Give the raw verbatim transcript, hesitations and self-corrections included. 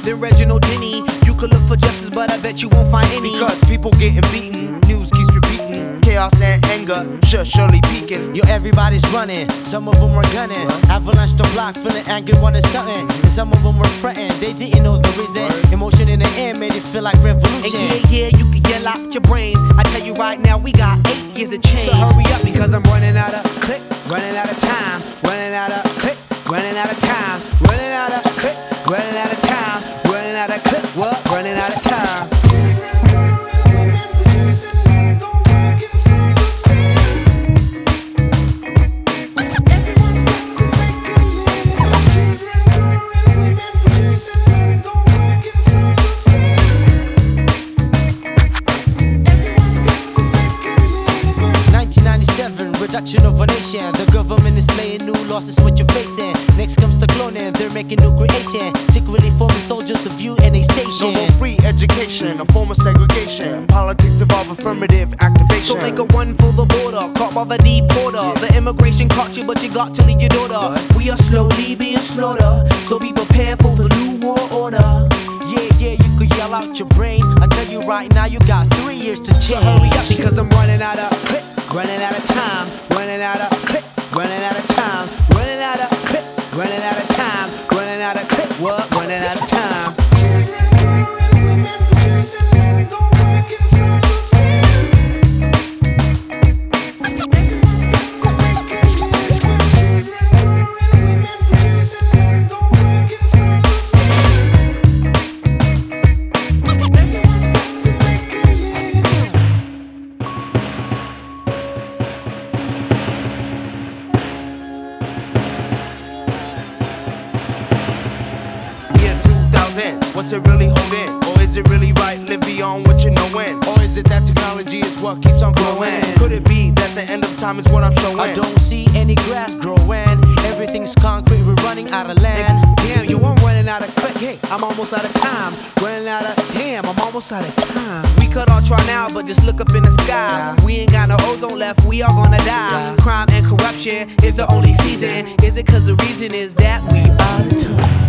than Reginald Denny. You could look for justice, but I bet you won't find any. Because people getting beaten, news keeps repeating. Chaos and anger, just surely peaking. Yo, everybody's running, some of them were gunning. Avalanche the block, feeling angry, wanting something. And some of them were fretting, they didn't know the reason. Emotion in the air made it feel like revolution. And yeah, yeah, you can yell out your brain. I tell you right now, we got eight years of change. So hurry up, because I'm running out of click, running out of time, running out of click, running out of time, running out of click, running out of time, running out of click, what? Running out of time. Reduction of a nation, the government is laying new laws, is what you're facing. Next comes the cloning, they're making new creation. Secretly forming soldiers of you and a station. No more free education, a form of segregation. Politics involve affirmative activation. So make a run for the border, caught by the deporter. The immigration caught you, but you got to leave your daughter. We are slowly being slaughtered, so be prepared for the new world order. Yeah, yeah, you could yell out your brain. I tell you right now, you got three years to change. So hurry up, because I'm running out of click, running out of time, running out of click, running out of time, running out of click, running out of time, running out of click, what? Running out of time. What's it really holding? Or is it really right? Live beyond what you know when? Or is it that technology is what keeps on growing? Could it be that the end of time is what I'm showing? I don't see any grass growing. Everything's concrete, we're running out of land. Damn, you I'm running out of click. Hey, I'm almost out of time. Running out of damn, I'm almost out of time. We could all try now, but just look up in the sky. We ain't got no ozone left, we are gonna die. Crime and corruption is the only season. Is it cause the reason is that we out of time?